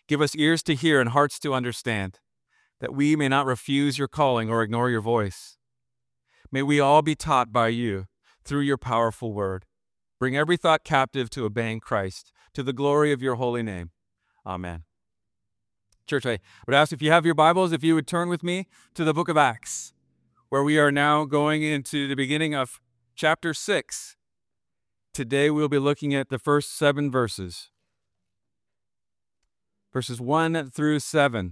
Give us ears to hear and hearts to understand, that we may not refuse your calling or ignore your voice. May we all be taught by you through your powerful word. Bring every thought captive to obeying Christ, to the glory of your holy name. Amen. Church, I would ask if you have your Bibles, if you would turn with me to the book of Acts, where we are now going into the beginning of chapter 6. Today we'll be looking at the first 7 verses. Verses 1 through 7.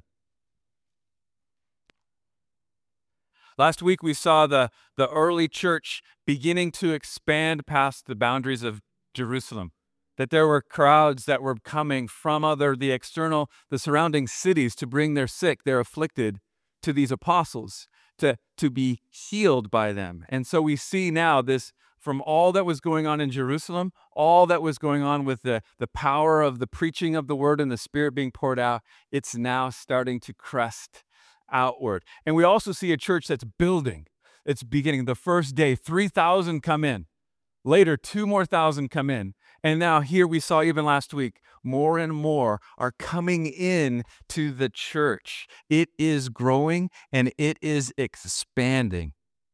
Last week we saw the early church beginning to expand past the boundaries of Jerusalem, that there were crowds that were coming from the surrounding cities to bring their sick, their afflicted, to these apostles, to be healed by them. And so we see now this, from all that was going on in Jerusalem, all that was going on with the power of the preaching of the word and the Spirit being poured out, it's now starting to crest outward. And we also see a church that's building. It's beginning. The first day, 3,000 come in. Later, 2 more thousand come in. And now here we saw even last week, more and more are coming in to the church. It is growing and it is expanding.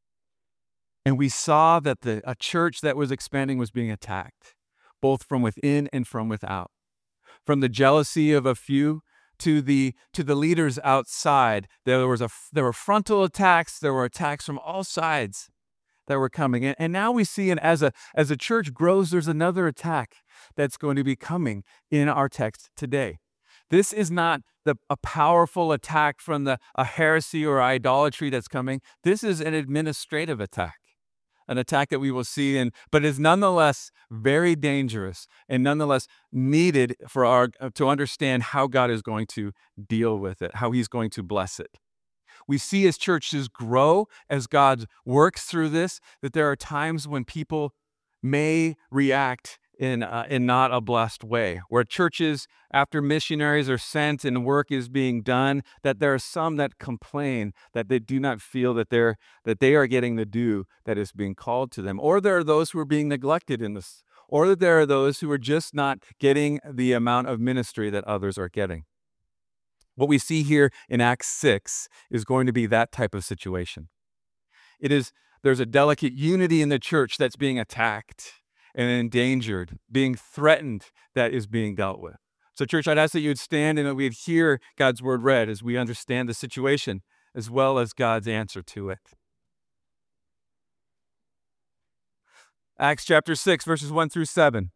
And we saw that a church that was expanding was being attacked, both from within and from without. From the jealousy of a few to the leaders outside, there were frontal attacks, there were attacks from all sides that were coming in. And now we see, and as a church grows, there's another attack that's going to be coming in our text today. This is not a powerful attack from a heresy or idolatry that's coming. This is an administrative attack. An attack that we will see, but is nonetheless very dangerous and nonetheless needed to understand how God is going to deal with it, how he's going to bless it. We see as churches grow, as God works through this, that there are times when people may react in not a blessed way, where churches, after missionaries are sent and work is being done, that there are some that complain that they do not feel that they are getting the due that is being called to them, or there are those who are being neglected in this, or that there are those who are just not getting the amount of ministry that others are getting. What we see here in Acts 6 is going to be that type of situation. There's a delicate unity in the church that's being attacked and endangered, being threatened, that is being dealt with. So church, I'd ask that you would stand and that we'd hear God's word read as we understand the situation as well as God's answer to it. Acts chapter 6, verses 1 through 7.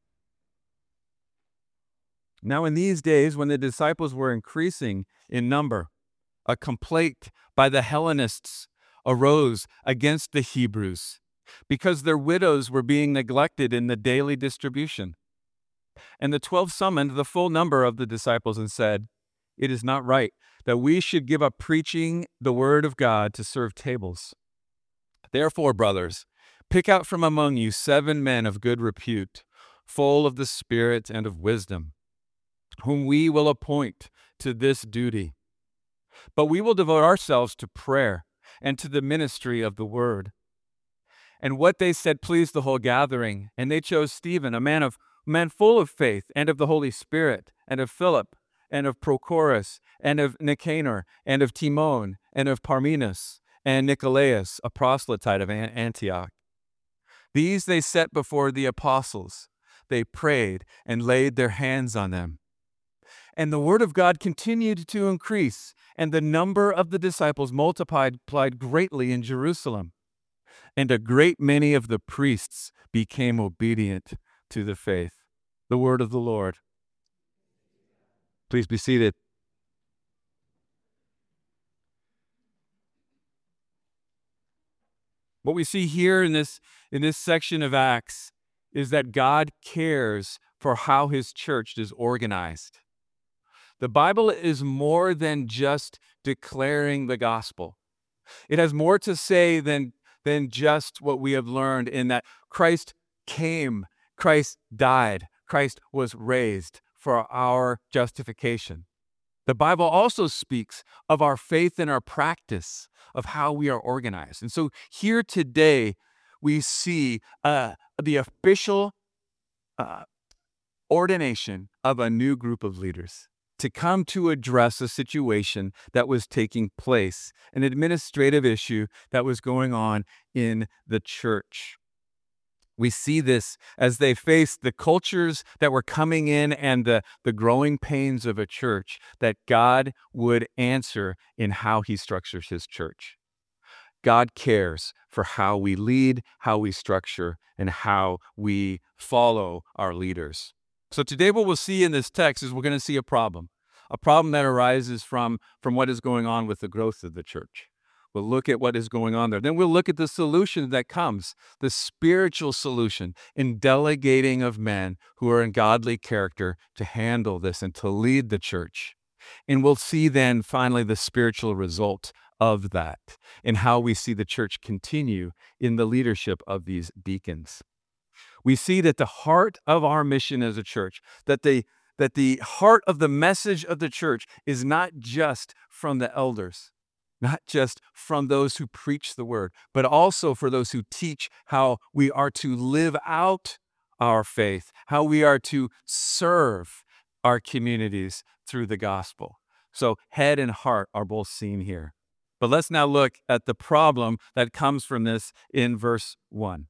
Now in these days, when the disciples were increasing in number, a complaint by the Hellenists arose against the Hebrews, because their widows were being neglected in the daily distribution. And the 12 summoned the full number of the disciples and said, "It is not right that we should give up preaching the word of God to serve tables. Therefore, brothers, pick out from among you 7 men of good repute, full of the Spirit and of wisdom, whom we will appoint to this duty. But we will devote ourselves to prayer and to the ministry of the word." And what they said pleased the whole gathering, and they chose Stephen, a man full of faith and of the Holy Spirit, and of Philip, and of Prochorus, and of Nicanor, and of Timon, and of Parmenas, and Nicolaus, a proselyte of Antioch. These they set before the apostles. They prayed and laid their hands on them. And the word of God continued to increase, and the number of the disciples multiplied greatly in Jerusalem. And a great many of the priests became obedient to the faith. The word of the Lord. Please be seated. What we see here in this section of Acts is that God cares for how his church is organized. The Bible is more than just declaring the gospel. It has more to say than just what we have learned in that Christ came, Christ died, Christ was raised for our justification. The Bible also speaks of our faith and our practice of how we are organized. And so here today, we see the official ordination of a new group of leaders. to come to address a situation that was taking place, an administrative issue that was going on in the church. We see this as they faced the cultures that were coming in and the growing pains of a church, that God would answer in how he structures his church. God cares for how we lead, how we structure, and how we follow our leaders. So today what we'll see in this text is we're going to see a problem that arises from what is going on with the growth of the church. We'll look at what is going on there. Then we'll look at the solution that comes, the spiritual solution in delegating of men who are in godly character to handle this and to lead the church. And we'll see then finally the spiritual result of that and how we see the church continue in the leadership of these deacons. We see that the heart of our mission as a church, that the heart of the message of the church is not just from the elders, not just from those who preach the word, but also for those who teach how we are to live out our faith, how we are to serve our communities through the gospel. So head and heart are both seen here. But let's now look at the problem that comes from this in verse 1.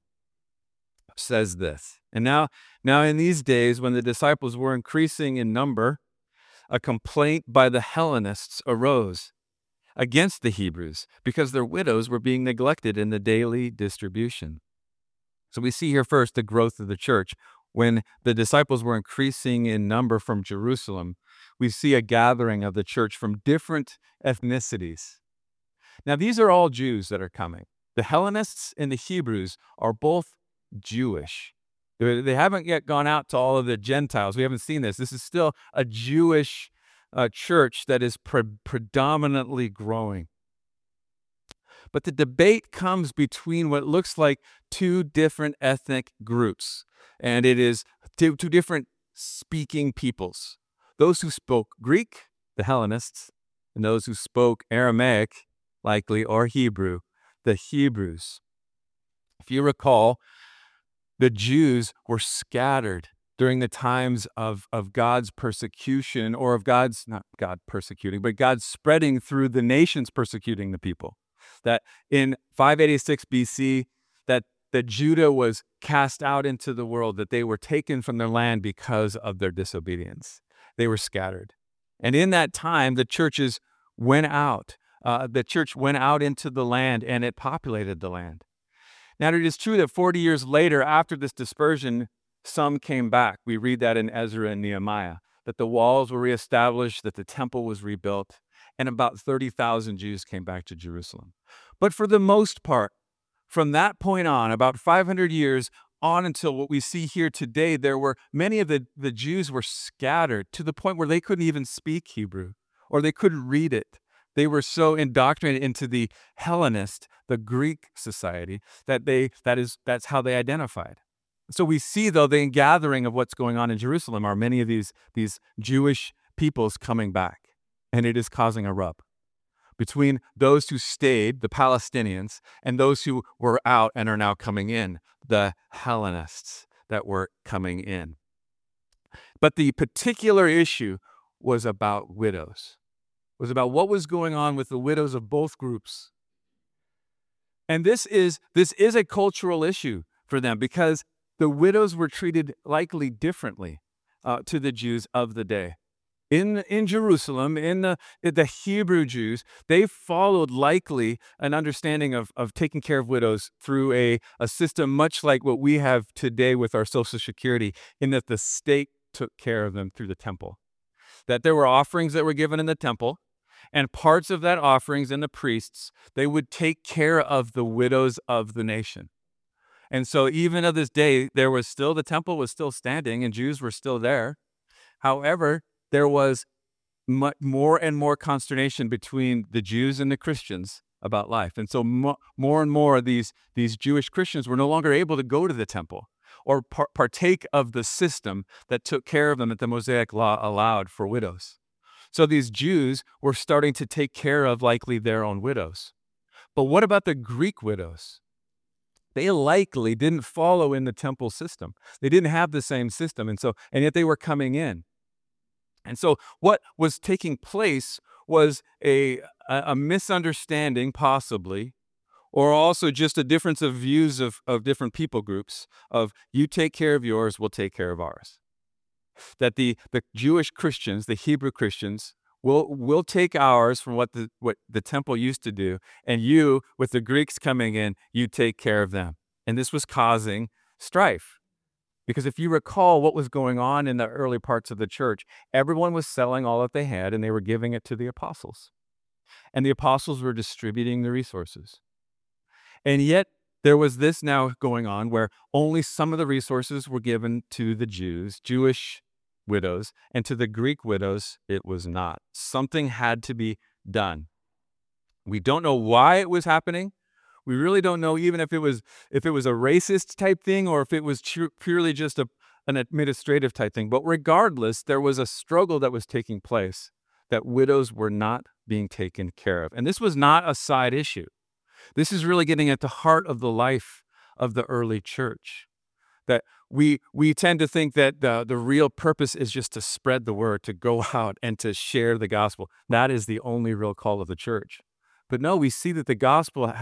It says this, and now in these days when the disciples were increasing in number, a complaint by the Hellenists arose against the Hebrews because their widows were being neglected in the daily distribution. So we see here first the growth of the church. When the disciples were increasing in number from Jerusalem, we see a gathering of the church from different ethnicities. Now, these are all Jews that are coming. The Hellenists and the Hebrews are both Jewish. They haven't yet gone out to all of the Gentiles. We haven't seen this. This is still a Jewish church that is predominantly growing. But the debate comes between what looks like two different ethnic groups, and it is two different speaking peoples. Those who spoke Greek, the Hellenists, and those who spoke Aramaic, likely, or Hebrew, the Hebrews. If you recall, the Jews were scattered during the times of God's persecution, or of God's, not God persecuting, but God spreading through the nations persecuting the people. That in 586 BC, that Judah was cast out into the world, that they were taken from their land because of their disobedience. They were scattered. And in that time, the churches went out. The church went out into the land and it populated the land. Now, it is true that 40 years later, after this dispersion, some came back. We read that in Ezra and Nehemiah, that the walls were reestablished, that the temple was rebuilt, and about 30,000 Jews came back to Jerusalem. But for the most part, from that point on, about 500 years on until what we see here today, there were many of the Jews were scattered to the point where they couldn't even speak Hebrew or they couldn't read it. They were so indoctrinated into the Hellenist, the Greek society, that's how they identified. So we see, though, the gathering of what's going on in Jerusalem are many of these Jewish peoples coming back, and it is causing a rub between those who stayed, the Palestinians, and those who were out and are now coming in, the Hellenists that were coming in. But the particular issue was about widows. Was about what was going on with the widows of both groups. And this is a cultural issue for them because the widows were treated likely differently to the Jews of the day. In Jerusalem, in the Hebrew Jews, they followed likely an understanding of taking care of widows through a system much like what we have today with our Social Security, in that the state took care of them through the temple. That there were offerings that were given in the temple, and parts of that offerings and the priests, they would take care of the widows of the nation. And so even of this day, the temple was still standing and Jews were still there. However, there was more and more consternation between the Jews and the Christians about life. And so more and more these Jewish Christians were no longer able to go to the temple or partake of the system that took care of them that the Mosaic law allowed for widows. So these Jews were starting to take care of likely their own widows. But what about the Greek widows? They likely didn't follow in the temple system. They didn't have the same system. And yet they were coming in. And so what was taking place was a misunderstanding, possibly, or also just a difference of views of different people groups of you take care of yours, we'll take care of ours. That the Jewish Christians, the Hebrew Christians, will take ours from what the temple used to do, and you, with the Greeks coming in, you take care of them. And this was causing strife. Because if you recall what was going on in the early parts of the church, everyone was selling all that they had and they were giving it to the apostles. And the apostles were distributing the resources. And yet, there was this now going on where only some of the resources were given to the Jews, Jewish widows, and to the Greek widows, it was not. Something had to be done. We don't know why it was happening. We really don't know even if it was a racist type thing or if it was purely just an administrative type thing. But regardless, there was a struggle that was taking place that widows were not being taken care of. And this was not a side issue. This is really getting at the heart of the life of the early church. That we tend to think that the real purpose is just to spread the word, to go out and to share the gospel. That is the only real call of the church. But no, we see that the gospel,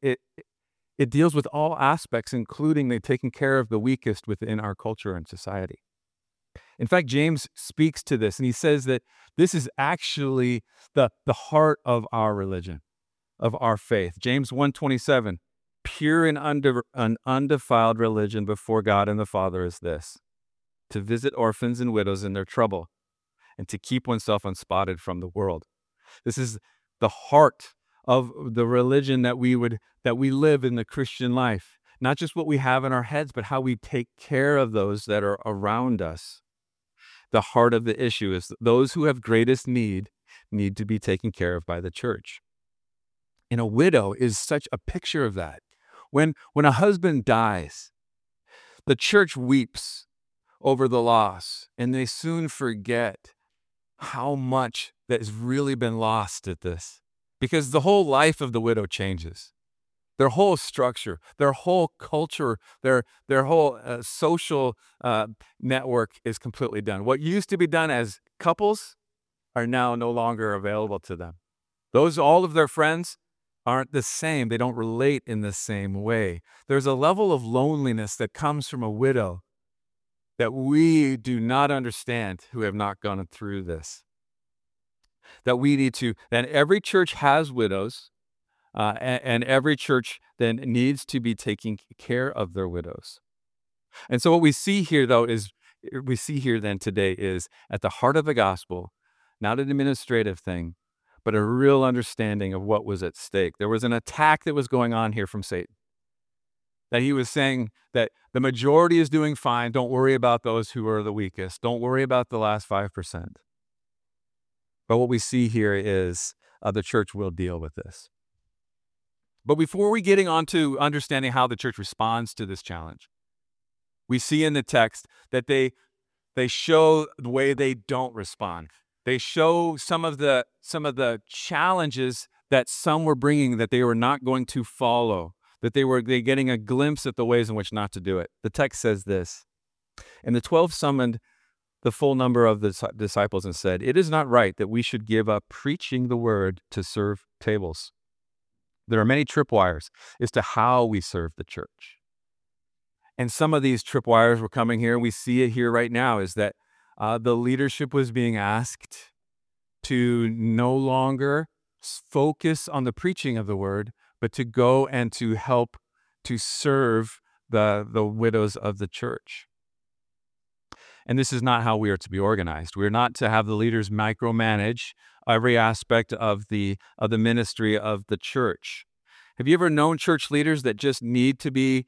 it deals with all aspects, including the taking care of the weakest within our culture and society. In fact, James speaks to this, and he says that this is actually the heart of our religion, of our faith. James 1:27, pure and an undefiled religion before God and the Father is this, to visit orphans and widows in their trouble, and to keep oneself unspotted from the world. This is the heart of the religion that we live in the Christian life. Not just what we have in our heads, but how we take care of those that are around us. The heart of the issue is those who have greatest need to be taken care of by the church. And a widow is such a picture of that. When a husband dies, the church weeps over the loss, and they soon forget how much that has really been lost at this. Because the whole life of the widow changes. Their whole structure, their whole culture, their whole social network is completely done. What used to be done as couples are now no longer available to them. All of their friends aren't the same. They don't relate in the same way. There's a level of loneliness that comes from a widow that we do not understand who have not gone through this. That we need to, and every church has widows, and every church then needs to be taking care of their widows. And so what we see here then today is at the heart of the gospel, not an administrative thing, but a real understanding of what was at stake. There was an attack that was going on here from Satan. That he was saying that the majority is doing fine. Don't worry about those who are the weakest. Don't worry about the last 5%. But what we see here is the church will deal with this. But before we getting on to understanding how the church responds to this challenge, we see in the text that they show the way they don't respond. They show some of the challenges that some were bringing that they were not going to follow, that they're getting a glimpse at the ways in which not to do it. The text says this, and the 12 summoned the full number of the disciples and said, "It is not right that we should give up preaching the word to serve tables. There are many tripwires as to how we serve the church." And some of these tripwires were coming here. We see it here right now is that the leadership was being asked to no longer focus on the preaching of the word, but to go and to help to serve the widows of the church. And this is not how we are to be organized. We're not to have the leaders micromanage every aspect of the ministry of the church. Have you ever known church leaders that just need to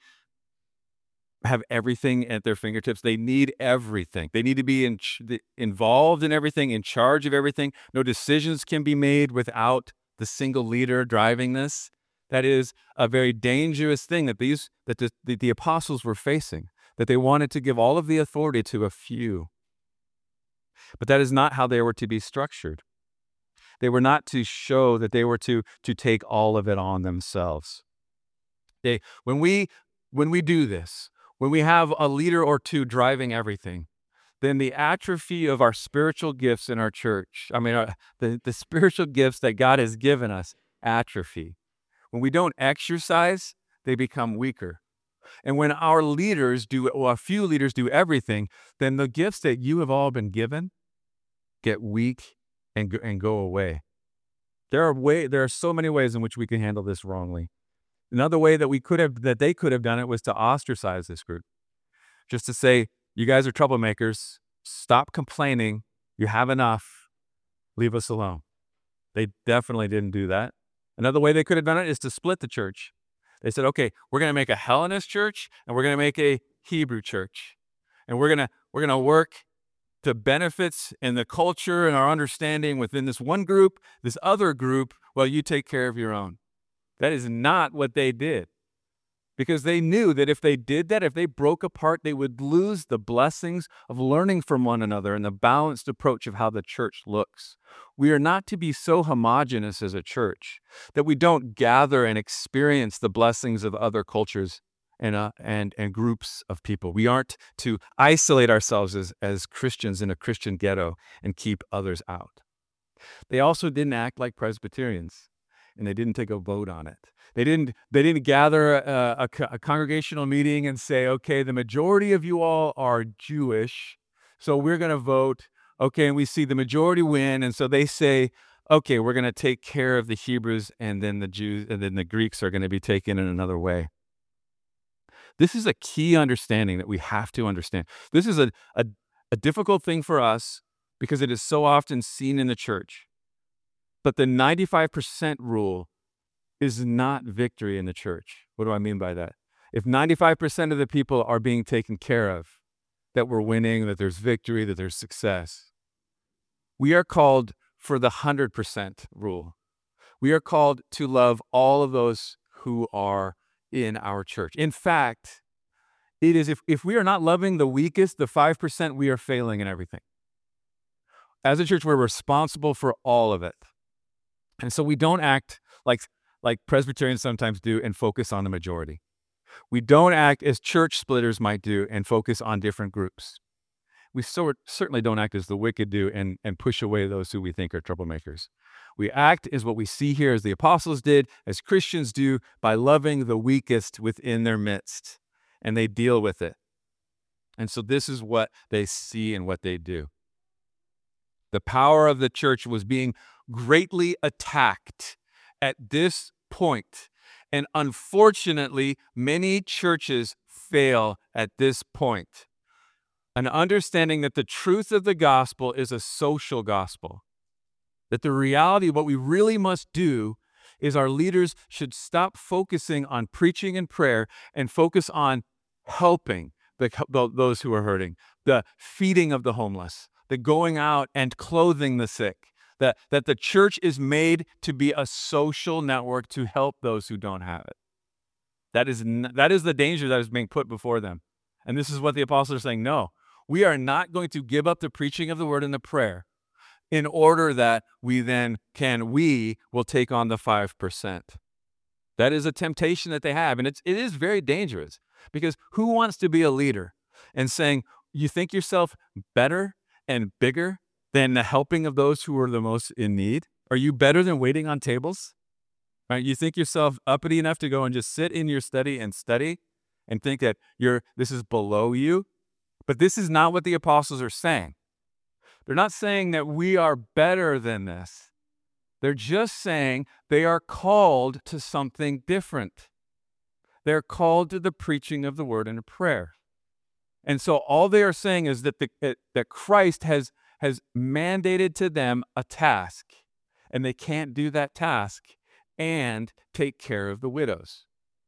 have everything at their fingertips? They need everything. They need to be involved in everything, in charge of everything. No decisions can be made without the single leader driving this. That is a very dangerous thing that the apostles were facing, that they wanted to give all of the authority to a few. But that is not how they were to be structured. They were not to show that they were to take all of it on themselves. When we do this, when we have a leader or two driving everything, then the atrophy of our spiritual gifts in our church, the spiritual gifts that God has given us, atrophy. When we don't exercise, they become weaker. And when our leaders a few leaders do everything, then the gifts that you have all been given get weak and go away. There are so many ways in which we can handle this wrongly. Another way that they could have done it was to ostracize this group. Just to say, you guys are troublemakers. Stop complaining. You have enough. Leave us alone. They definitely didn't do that. Another way they could have done it is to split the church. They said, okay, we're going to make a Hellenist church and we're going to make a Hebrew church. And we're going to work to benefits in the culture and our understanding within this one group, this other group, while you take care of your own. That is not what they did. Because they knew that if they did that, if they broke apart, they would lose the blessings of learning from one another and the balanced approach of how the church looks. We are not to be so homogenous as a church that we don't gather and experience the blessings of other cultures and groups of people. We aren't to isolate ourselves as Christians in a Christian ghetto and keep others out. They also didn't act like Presbyterians, and they didn't take a vote on it. They didn't gather a congregational meeting and say, okay, the majority of you all are Jewish, so we're going to vote. Okay, and we see the majority win, and so they say, okay, we're going to take care of the Hebrews, and then the Jews, and then the Greeks are going to be taken in another way. This is a key understanding that we have to understand. This is a difficult thing for us because it is so often seen in the church. But the 95% rule is not victory in the church. What do I mean by that? If 95% of the people are being taken care of, that we're winning, that there's victory, that there's success, we are called for the 100% rule. We are called to love all of those who are in our church. In fact, it is if we are not loving the weakest, the 5%, we are failing in everything. As a church, we're responsible for all of it. And so we don't act like Presbyterians sometimes do and focus on the majority. We don't act as church splitters might do and focus on different groups. We certainly don't act as the wicked do and push away those who we think are troublemakers. We act as what we see here as the apostles did, as Christians do, by loving the weakest within their midst, and they deal with it. And so this is what they see and what they do. The power of the church was being greatly attacked at this point. And unfortunately, many churches fail at this point. An understanding that the truth of the gospel is a social gospel. That the reality of what we really must do is our leaders should stop focusing on preaching and prayer and focus on helping those who are hurting, the feeding of the homeless, the going out and clothing the sick, that the church is made to be a social network to help those who don't have it. That is the danger that is being put before them. And this is what the apostles are saying. No, we are not going to give up the preaching of the word and the prayer in order that we will take on the 5%. That is a temptation that they have. And it is very dangerous, because who wants to be a leader and saying, you think yourself better and bigger than the helping of those who are the most in need? Are you better than waiting on tables? Right? You think yourself uppity enough to go and just sit in your study and think that this is below you? But this is not what the apostles are saying. They're not saying that we are better than this. They're just saying they are called to something different. They're called to the preaching of the word and prayer. And so all they are saying is that that Christ has mandated to them a task, and they can't do that task and take care of the widows.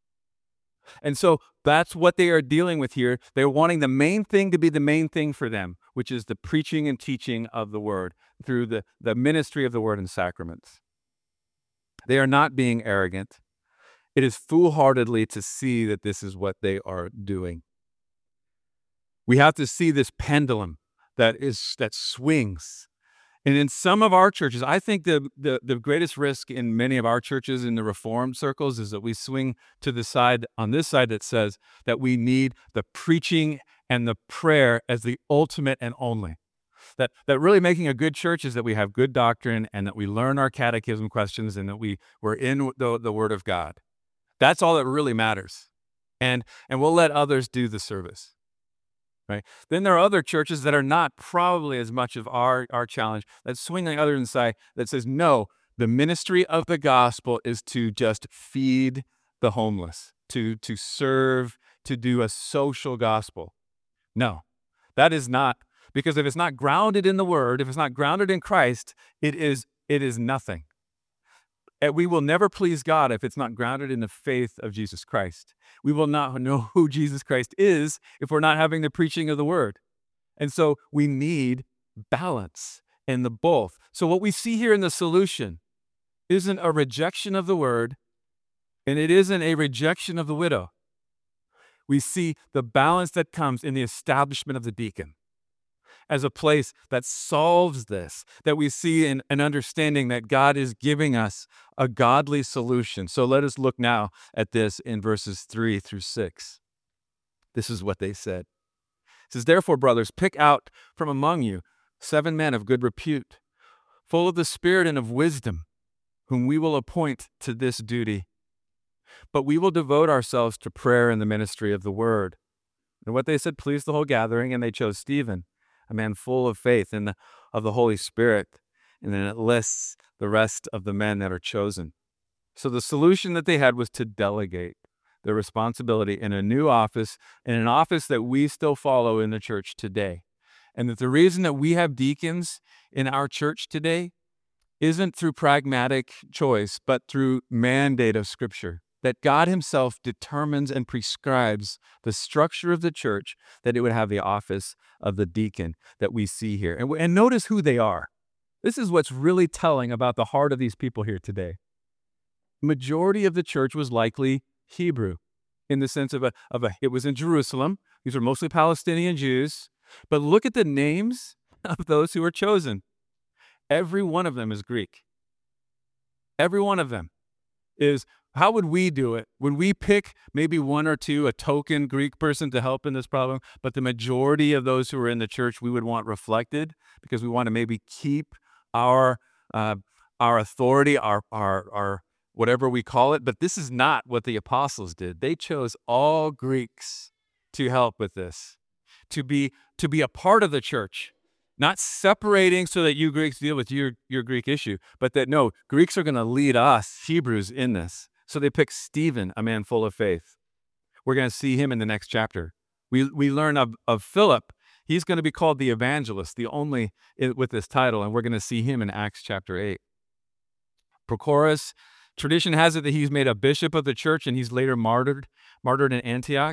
And so that's what they are dealing with here. They're wanting the main thing to be the main thing for them, which is the preaching and teaching of the word through the ministry of the word and sacraments. They are not being arrogant. It is foolhardily to see that this is what they are doing. We have to see this pendulum that swings. And in some of our churches, I think the greatest risk in many of our churches in the Reformed circles is that we swing to the side, on this side, that says that we need the preaching and the prayer as the ultimate and only. That really making a good church is that we have good doctrine and that we learn our catechism questions and that we're in the Word of God. That's all that really matters. And we'll let others do the service. Right? Then there are other churches that are not probably as much of our challenge, that swing on the other side, that says, no, the ministry of the gospel is to just feed the homeless, to serve, to do a social gospel. No, that is not, because if it's not grounded in the Word, if it's not grounded in Christ, it is nothing. And we will never please God if it's not grounded in the faith of Jesus Christ. We will not know who Jesus Christ is if we're not having the preaching of the Word. And so we need balance in the both. So what we see here in the solution isn't a rejection of the Word, and it isn't a rejection of the widow. We see the balance that comes in the establishment of the deacon as a place that solves this, that we see in an understanding that God is giving us a godly solution. So let us look now at this in verses 3 through 6. This is what they said. It says, therefore, brothers, pick out from among you 7 men of good repute, full of the Spirit and of wisdom, whom we will appoint to this duty. But we will devote ourselves to prayer and the ministry of the word. And what they said pleased the whole gathering, and they chose Stephen, a man full of faith and of the Holy Spirit. And then it lists the rest of the men that are chosen. So the solution that they had was to delegate the responsibility in a new office, in an office that we still follow in the church today. And that the reason that we have deacons in our church today isn't through pragmatic choice, but through mandate of Scripture. That God himself determines and prescribes the structure of the church, that it would have the office of the deacon that we see here. And notice who they are. This is what's really telling about the heart of these people here today. Majority of the church was likely Hebrew, in the sense of it was in Jerusalem. These were mostly Palestinian Jews. But look at the names of those who were chosen. Every one of them is Greek. Every one of them is. How would we do it? Would we pick maybe one or two, a token Greek person to help in this problem? But the majority of those who are in the church we would want reflected, because we want to maybe keep our authority, our whatever we call it. But this is not what the apostles did. They chose all Greeks to help with this, to be a part of the church. Not separating so that you Greeks deal with your Greek issue, but that no, Greeks are going to lead us, Hebrews, in this. So they picked Stephen, a man full of faith. We're going to see him in the next chapter. We learn of Philip. He's going to be called the evangelist, the only with this title, and we're going to see him in Acts chapter 8. Prochorus, tradition has it that he's made a bishop of the church, and he's later martyred in Antioch.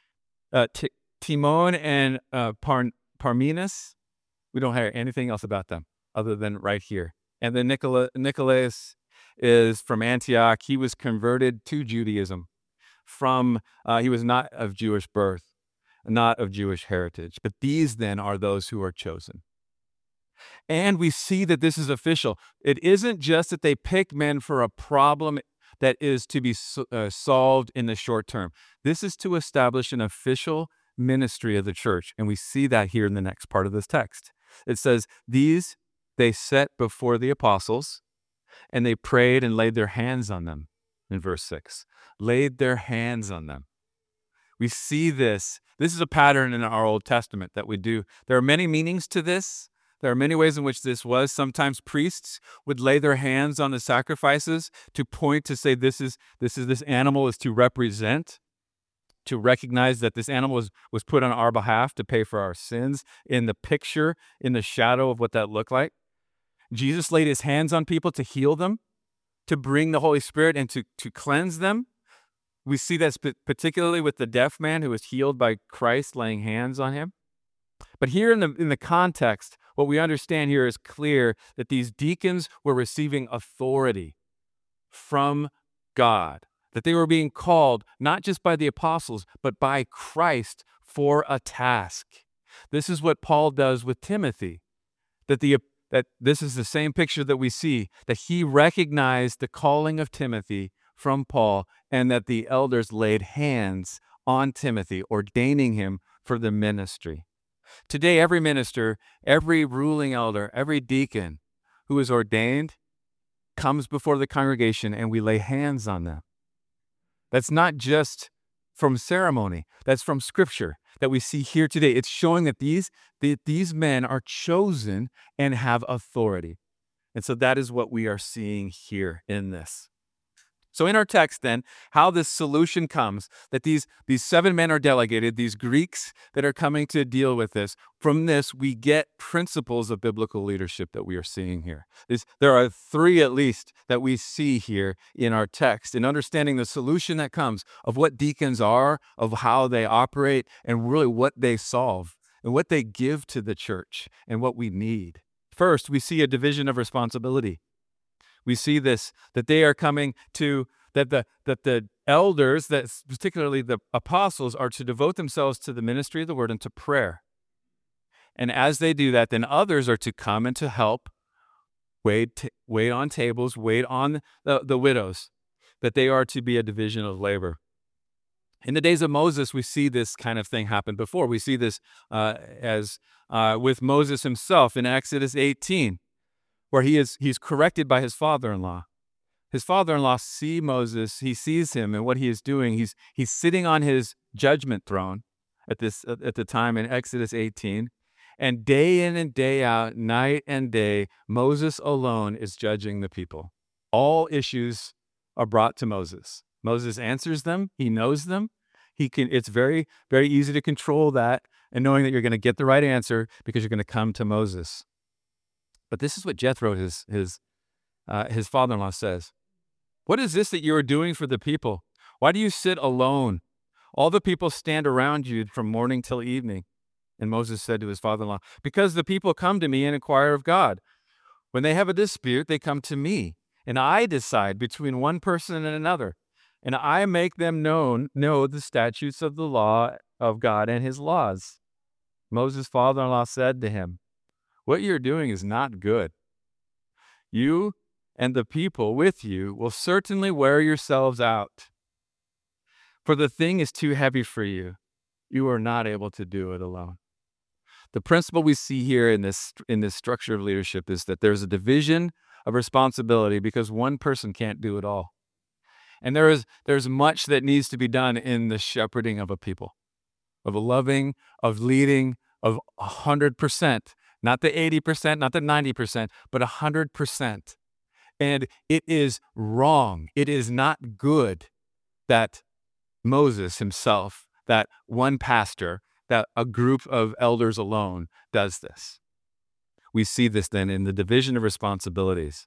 Timon and Parmenas, we don't hear anything else about them other than right here. And then Nicolaus is from Antioch. He was converted to Judaism he was not of Jewish birth, not of Jewish heritage. But these then are those who are chosen. And we see that this is official. It isn't just that they pick men for a problem that is to be solved in the short term. This is to establish an official ministry of the church. And we see that here in the next part of this text. It says, these they set before the apostles, and they prayed and laid their hands on them, in verse 6. Laid their hands on them. We see this. This is a pattern in our Old Testament that we do. There are many meanings to this. There are many ways in which this was. Sometimes priests would lay their hands on the sacrifices to point to say this animal is to represent, to recognize that this animal was put on our behalf to pay for our sins, in the picture, in the shadow of what that looked like. Jesus laid his hands on people to heal them, to bring the Holy Spirit and to cleanse them. We see that particularly with the deaf man who was healed by Christ laying hands on him. But here in the context, what we understand here is clear that these deacons were receiving authority from God, that they were being called not just by the apostles, but by Christ for a task. This is what Paul does with Timothy, that this is the same picture that we see, that he recognized the calling of Timothy from Paul, and that the elders laid hands on Timothy, ordaining him for the ministry. Today, every minister, every ruling elder, every deacon who is ordained comes before the congregation and we lay hands on them. That's not just from ceremony, that's from Scripture that we see here today. It's showing that these men are chosen and have authority. And so that is what we are seeing here in this. So in our text then, how this solution comes, that these 7 men are delegated, these Greeks that are coming to deal with this. From this, we get principles of biblical leadership that we are seeing here. There are 3 at least that we see here in our text, in understanding the solution that comes of what deacons are, of how they operate, and really what they solve, and what they give to the church, and what we need. First, we see a division of responsibility. We see this, that they are coming to, that the elders, that particularly the apostles, are to devote themselves to the ministry of the word and to prayer. And as they do that, then others are to come and to help wait on tables, wait on the widows, that they are to be a division of labor. In the days of Moses, we see this kind of thing happen before. We see this with Moses himself in Exodus 18. Where he's corrected by his father-in-law. His father-in-law sees Moses, he sees him and what he is doing. He's sitting on his judgment throne at the time in Exodus 18. And day in and day out, night and day, Moses alone is judging the people. All issues are brought to Moses. Moses answers them, he knows them. It's very, very easy to control that and knowing that you're going to get the right answer because you're going to come to Moses. But this is what Jethro, his father-in-law, says. What is this that you are doing for the people? Why do you sit alone? All the people stand around you from morning till evening. And Moses said to his father-in-law, because the people come to me and inquire of God. When they have a dispute, they come to me, and I decide between one person and another. And I make them know the statutes of the law of God and his laws. Moses' father-in-law said to him, what you're doing is not good. You and the people with you will certainly wear yourselves out. For the thing is too heavy for you. You are not able to do it alone. The principle we see here in this structure of leadership is that there's a division of responsibility because one person can't do it all. And there's much that needs to be done in the shepherding of a people, of loving, of leading, of 100%. Not the 80%, not the 90%, but 100%. And it is wrong. It is not good that Moses himself, that one pastor, that a group of elders alone does this. We see this then in the division of responsibilities.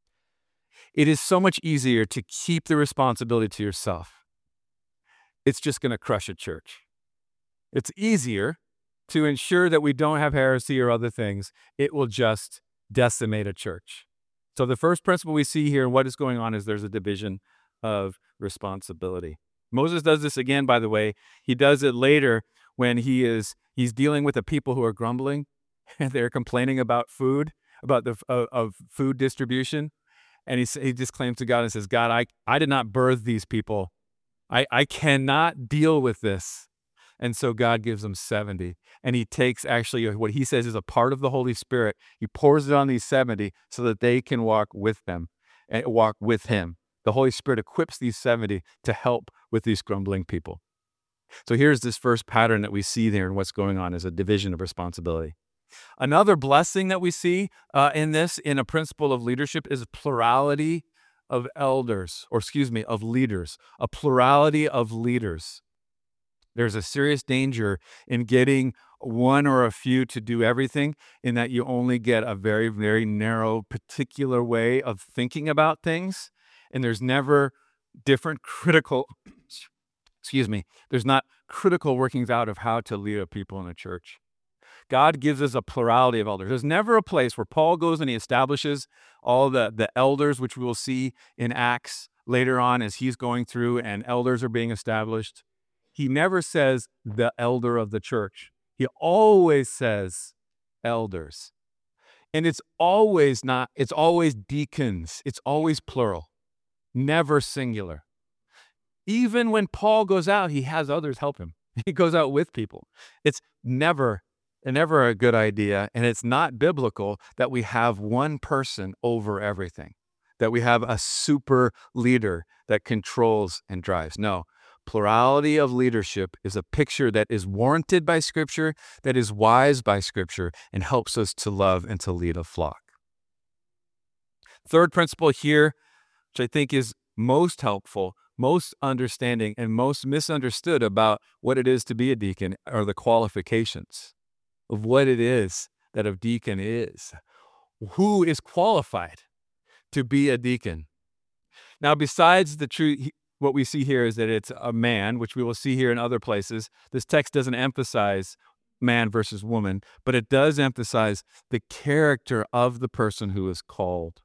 It is so much easier to keep the responsibility to yourself. It's just going to crush a church. It's easier to ensure that we don't have heresy or other things. It will just decimate a church. So the first principle we see here and what is going on is there's a division of responsibility. Moses does this again, by the way. He does it later when he's dealing with the people who are grumbling and they're complaining about food, about of food distribution. And he just claims to God and says, God, I did not birth these people. I cannot deal with this. And so God gives them 70. And he takes actually what he says is a part of the Holy Spirit. He pours it on these 70 so that they can walk with them and walk with him. The Holy Spirit equips these 70 to help with these grumbling people. So here's this first pattern that we see there and what's going on is a division of responsibility. Another blessing that we see in a principle of leadership is plurality of of leaders, a plurality of leaders. There's a serious danger in getting one or a few to do everything in that you only get a very, very narrow, particular way of thinking about things. And there's never different there's not critical workings out of how to lead a people in a church. God gives us a plurality of elders. There's never a place where Paul goes and he establishes all the elders, which we will see in Acts later on as he's going through and elders are being established. He never says the elder of the church. He always says elders. And it's always deacons. It's always plural, never singular. Even when Paul goes out, he has others help him. He goes out with people. It's never a good idea, and it's not biblical that we have one person over everything, that we have a super leader that controls and drives. No, plurality of leadership is a picture that is warranted by Scripture, that is wise by Scripture, and helps us to love and to lead a flock. Third principle here, which I think is most helpful, most understanding, and most misunderstood about what it is to be a deacon are the qualifications of what it is that a deacon is. Who is qualified to be a deacon? Now, besides the truth, what we see here is that it's a man, which we will see here in other places. This text doesn't emphasize man versus woman, but it does emphasize the character of the person who is called.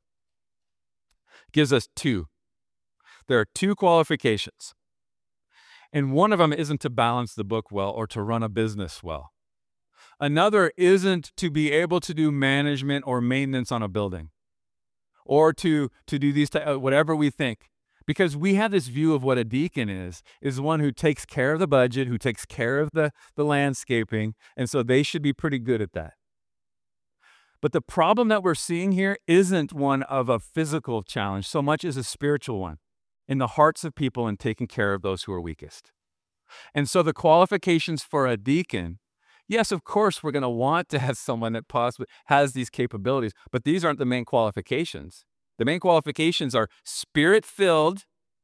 It gives us two. There are two qualifications. And one of them isn't to balance the book well or to run a business well. Another isn't to be able to do management or maintenance on a building or to do these, whatever we think. Because we have this view of what a deacon is one who takes care of the budget, who takes care of the landscaping, and so they should be pretty good at that. But the problem that we're seeing here isn't one of a physical challenge so much as a spiritual one in the hearts of people and taking care of those who are weakest. And so the qualifications for a deacon, yes, of course, we're going to want to have someone that possibly has these capabilities, but these aren't the main qualifications. The main qualifications are Spirit-filled,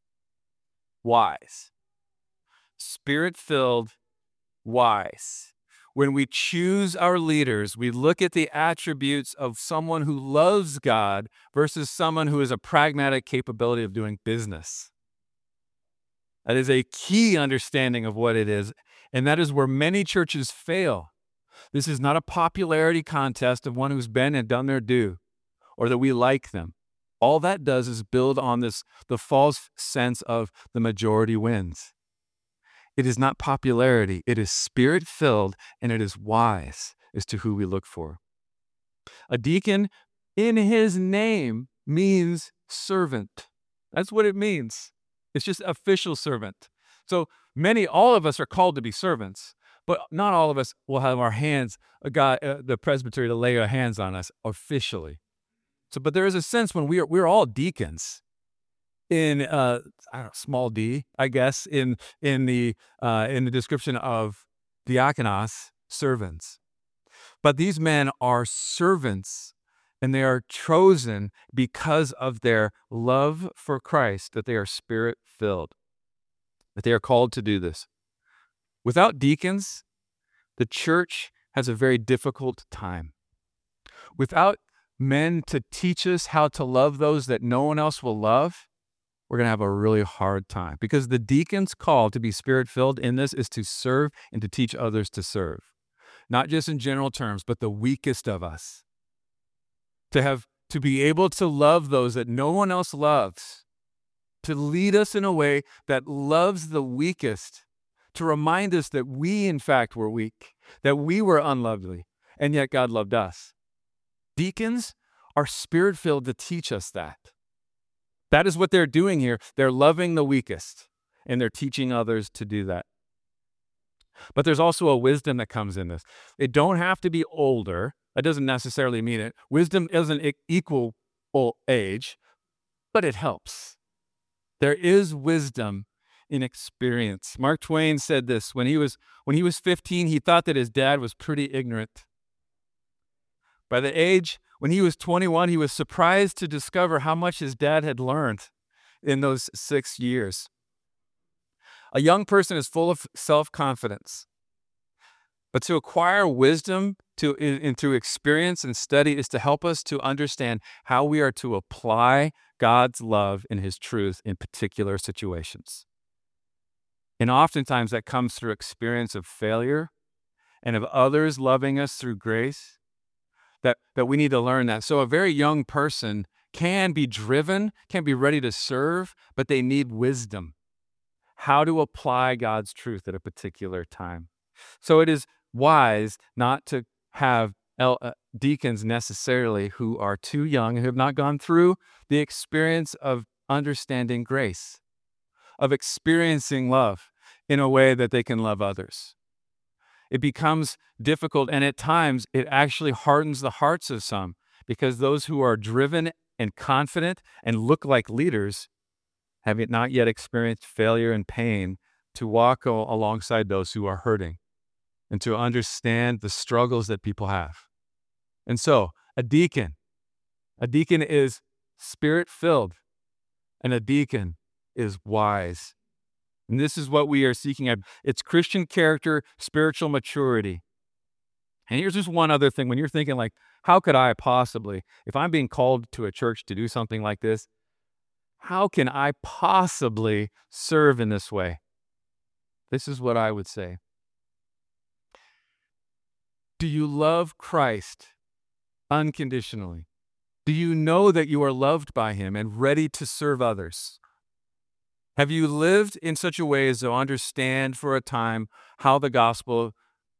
wise. Spirit-filled, wise. When we choose our leaders, we look at the attributes of someone who loves God versus someone who has a pragmatic capability of doing business. That is a key understanding of what it is, and that is where many churches fail. This is not a popularity contest of one who's been and done their due, or that we like them. All that does is build on the false sense of the majority wins. It is not popularity. It is Spirit-filled, and it is wise as to who we look for. A deacon, in his name, means servant. That's what it means. It's just official servant. So all of us are called to be servants, but not all of us will have our hands, the presbytery to lay our hands on us officially. So, but there is a sense when we're all deacons. In small d, I guess, in the description of diakonos, servants. But these men are servants, and they are chosen because of their love for Christ, that they are Spirit-filled, that they are called to do this. Without deacons, the church has a very difficult time. Without men to teach us how to love those that no one else will love, we're going to have a really hard time, because the deacon's call to be Spirit-filled in this is to serve and to teach others to serve. Not just in general terms, but the weakest of us. To be able to love those that no one else loves, to lead us in a way that loves the weakest, to remind us that we, in fact, were weak, that we were unlovely, and yet God loved us. Deacons are Spirit-filled to teach us that. That is what they're doing here. They're loving the weakest, and they're teaching others to do that. But there's also a wisdom that comes in this. They don't have to be older. That doesn't necessarily mean it. Wisdom isn't equal age, but it helps. There is wisdom in experience. Mark Twain said this. When he was 15, he thought that his dad was pretty ignorant. By the age when he was 21, he was surprised to discover how much his dad had learned in those 6 years. A young person is full of self-confidence. But to acquire wisdom through experience and study is to help us to understand how we are to apply God's love and His truth in particular situations. And oftentimes that comes through experience of failure and of others loving us through grace. That we need to learn that. So a very young person can be driven, can be ready to serve, but they need wisdom. How to apply God's truth at a particular time. So it is wise not to have deacons necessarily who are too young, who have not gone through the experience of understanding grace, of experiencing love in a way that they can love others. It becomes difficult, and at times it actually hardens the hearts of some, because those who are driven and confident and look like leaders have not yet experienced failure and pain to walk alongside those who are hurting and to understand the struggles that people have. And so a deacon is spirit-filled, and a deacon is wise. And this is what we are seeking at. It's Christian character, spiritual maturity. And here's just one other thing. When you're thinking like, how could I possibly, if I'm being called to a church to do something like this, how can I possibly serve in this way? This is what I would say. Do you love Christ unconditionally? Do you know that you are loved by him and ready to serve others? Have you lived in such a way as to understand for a time how the gospel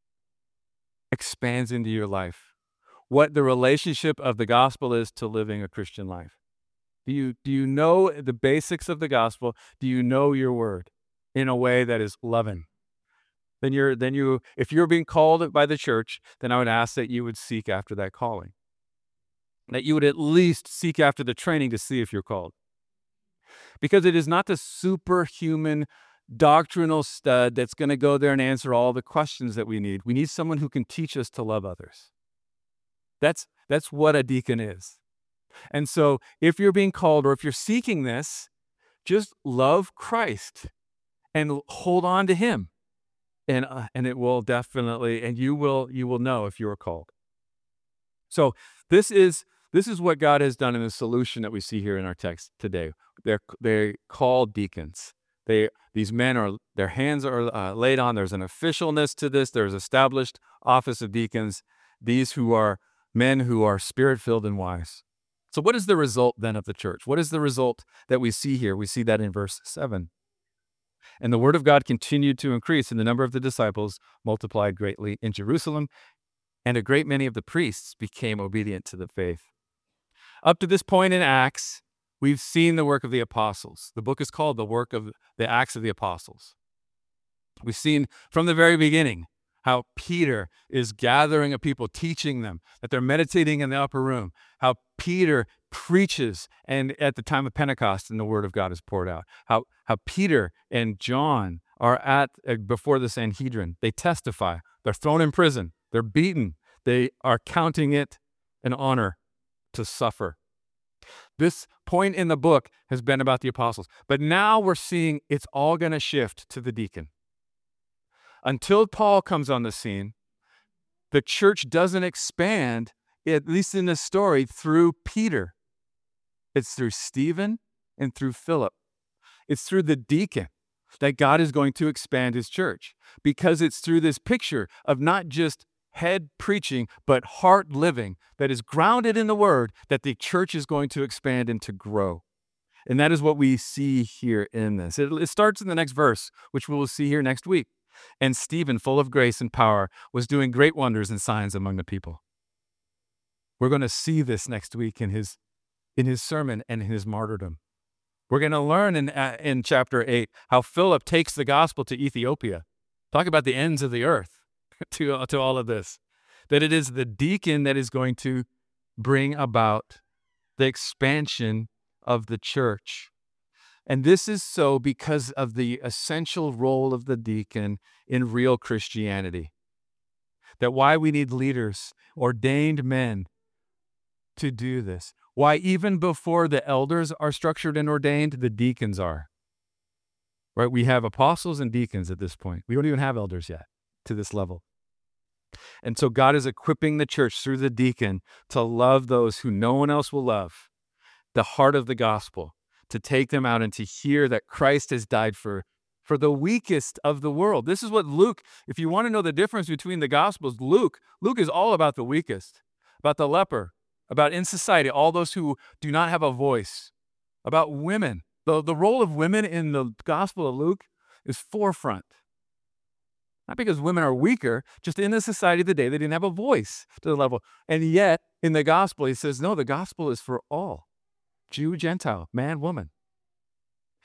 expands into your life? What the relationship of the gospel is to living a Christian life? Do you know the basics of the gospel? Do you know your word in a way that is loving? If you're being called by the church, then I would ask that you would seek after that calling. That you would at least seek after the training to see if you're called. Because it is not the superhuman doctrinal stud that's going to go there and answer all the questions that we need. We need someone who can teach us to love others. That's what a deacon is. And so if you're being called, or if you're seeking this, just love Christ and hold on to him. And it will definitely, and you will know if you are called. So this is what God has done in the solution that we see here in our text today. They're called deacons. These men their hands are laid on. There's an officialness to this. There's established office of deacons. These who are men who are spirit-filled and wise. So what is the result then of the church? What is the result that we see here? We see that in verse 7. And the word of God continued to increase, and the number of the disciples multiplied greatly in Jerusalem, and a great many of the priests became obedient to the faith. Up to this point in Acts, we've seen the work of the apostles. The book is called the work of the Acts of the Apostles. We've seen from the very beginning how Peter is gathering a people, teaching them, that they're meditating in the upper room, how Peter preaches, and at the time of Pentecost, and the word of God is poured out, how Peter and John are before the Sanhedrin. They testify. They're thrown in prison. They're beaten. They are counting it an honor to suffer. This point in the book has been about the apostles, but now we're seeing it's all going to shift to the deacon. Until Paul comes on the scene, the church doesn't expand, at least in this story, through Peter. It's through Stephen and through Philip. It's through the deacon that God is going to expand his church, because it's through this picture of not just head preaching, but heart living that is grounded in the word that the church is going to expand and to grow. And that is what we see here in this. It starts in the next verse, which we will see here next week. And Stephen, full of grace and power, was doing great wonders and signs among the people. We're going to see this next week in his sermon and in his martyrdom. We're going to learn in chapter 8 how Philip takes the gospel to Ethiopia. Talk about the ends of the earth to all of this. That it is the deacon that is going to bring about the expansion of the church. And this is so because of the essential role of the deacon in real Christianity. That why we need leaders, ordained men, to do this. Why even before the elders are structured and ordained, the deacons are. Right? We have apostles and deacons at this point. We don't even have elders yet to this level. And so God is equipping the church through the deacon to love those who no one else will love, the heart of the gospel, to take them out and to hear that Christ has died for the weakest of the world. This is what Luke, if you want to know the difference between the gospels, Luke is all about the weakest, about the leper, about in society, all those who do not have a voice, about women. The role of women in the gospel of Luke is forefront. Not because women are weaker, just in the society of the day, they didn't have a voice to the level. And yet, in the gospel, he says, no, the gospel is for all. Jew, Gentile, man, woman.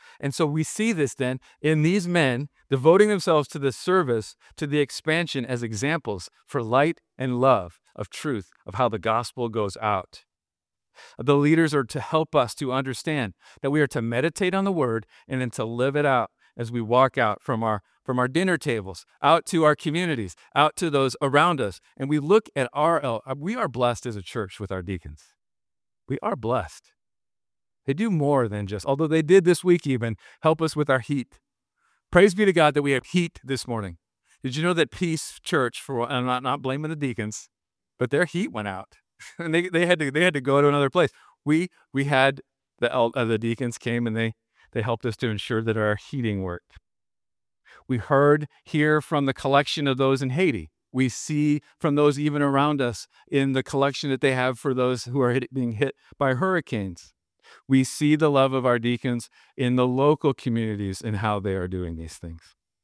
And so we see this then in these men devoting themselves to the service, to the expansion as examples for light and love of truth, of how the gospel goes out. The leaders are to help us to understand that we are to meditate on the word and then to live it out as we walk out from our dinner tables, out to our communities, out to those around us. And we look at we are blessed as a church with our deacons. We are blessed. They do more than just, although they did this week even, help us with our heat. Praise be to God that we have heat this morning. Did you know that Peace Church, I'm not blaming the deacons, but their heat went out. And they had to go to another place. We had the deacons came and they helped us to ensure that our heating worked. We hear from the collection of those in Haiti. We see from those even around us in the collection that they have for those who are being hit by hurricanes. We see the love of our deacons in the local communities and how they are doing these things.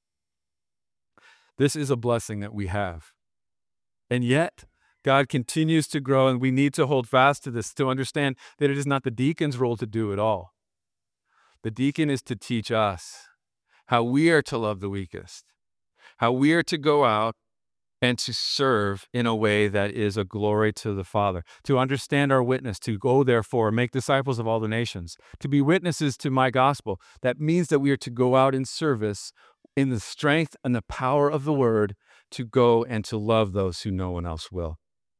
This is a blessing that we have. And yet, God continues to grow, and we need to hold fast to this to understand that it is not the deacon's role to do it all. The deacon is to teach us how we are to love the weakest, how we are to go out and to serve in a way that is a glory to the Father, to understand our witness, to go therefore, make disciples of all the nations, to be witnesses to my gospel. That means that we are to go out in service in the strength and the power of the word to go and to love those who no one else will.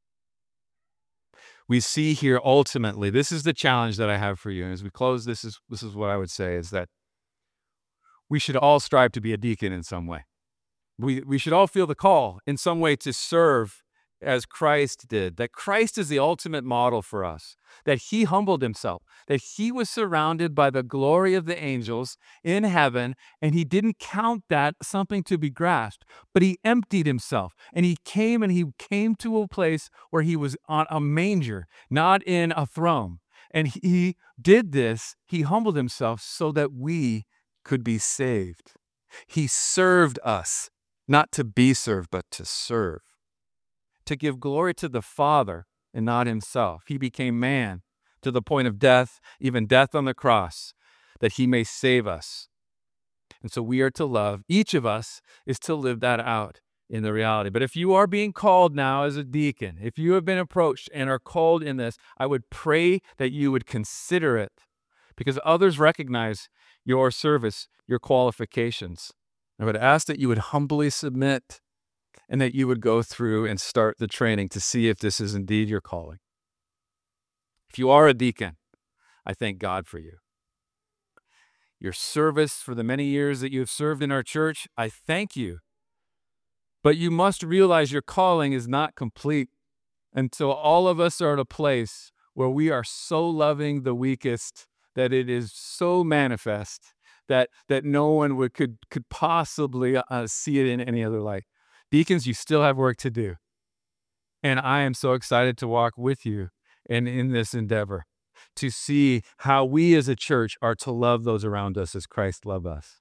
We see here ultimately, this is the challenge that I have for you. And as we close, this is what I would say is that we should all strive to be a deacon in some way. We should all feel the call in some way to serve as Christ did, that Christ is the ultimate model for us, that he humbled himself, that he was surrounded by the glory of the angels in heaven, and he didn't count that something to be grasped, but he emptied himself, and he came to a place where he was on a manger, not in a throne. And he did this, he humbled himself so that we could be saved. He served us, not to be served, but to serve. To give glory to the Father and not himself. He became man to the point of death, even death on the cross, that he may save us. And so we are to love. Each of us is to live that out in the reality. But if you are being called now as a deacon, if you have been approached and are called in this, I would pray that you would consider it, because others recognize your service, your qualifications. I would ask that you would humbly submit and that you would go through and start the training to see if this is indeed your calling. If you are a deacon, I thank God for you. Your service for the many years that you have served in our church, I thank you. But you must realize your calling is not complete until all of us are at a place where we are so loving the weakest that it is so manifest that no one could possibly see it in any other light. Deacons, you still have work to do. And I am so excited to walk with you and in this endeavor to see how we as a church are to love those around us as Christ loved us.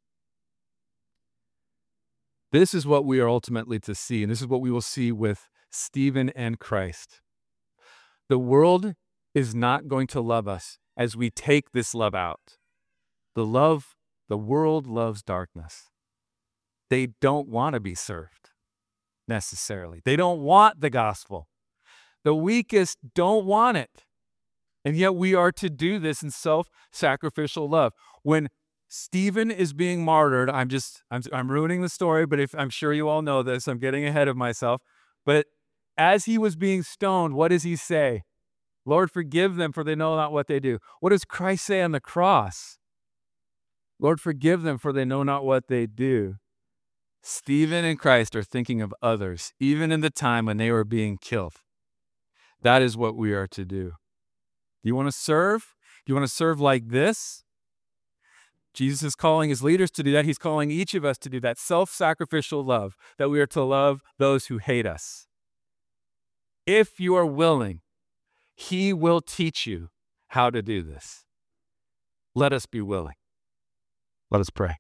This is what we are ultimately to see, and this is what we will see with Stephen and Christ. The world is not going to love us as we take this love out. The world loves darkness. They don't want to be served necessarily. They don't want the gospel. The weakest don't want it. And yet we are to do this in self-sacrificial love. When Stephen is being martyred, I'm ruining the story, but I'm sure you all know this. I'm getting ahead of myself. But as he was being stoned, what does he say? Lord, forgive them, for they know not what they do. What does Christ say on the cross? Lord, forgive them, for they know not what they do. Stephen and Christ are thinking of others, even in the time when they were being killed. That is what we are to do. Do you want to serve? Do you want to serve like this? Jesus is calling his leaders to do that. He's calling each of us to do that self-sacrificial love, that we are to love those who hate us. If you are willing, he will teach you how to do this. Let us be willing. Let us pray.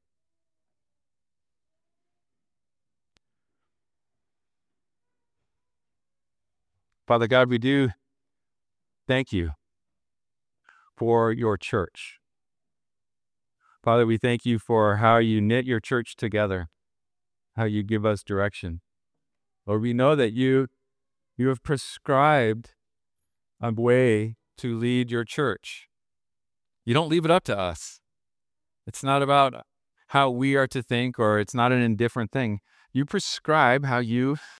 Father God, we do thank you for your church. Father, we thank you for how you knit your church together, how you give us direction. Lord, we know that you have prescribed a way to lead your church. You don't leave it up to us. It's not about how we are to think, or it's not an indifferent thing. You prescribe how you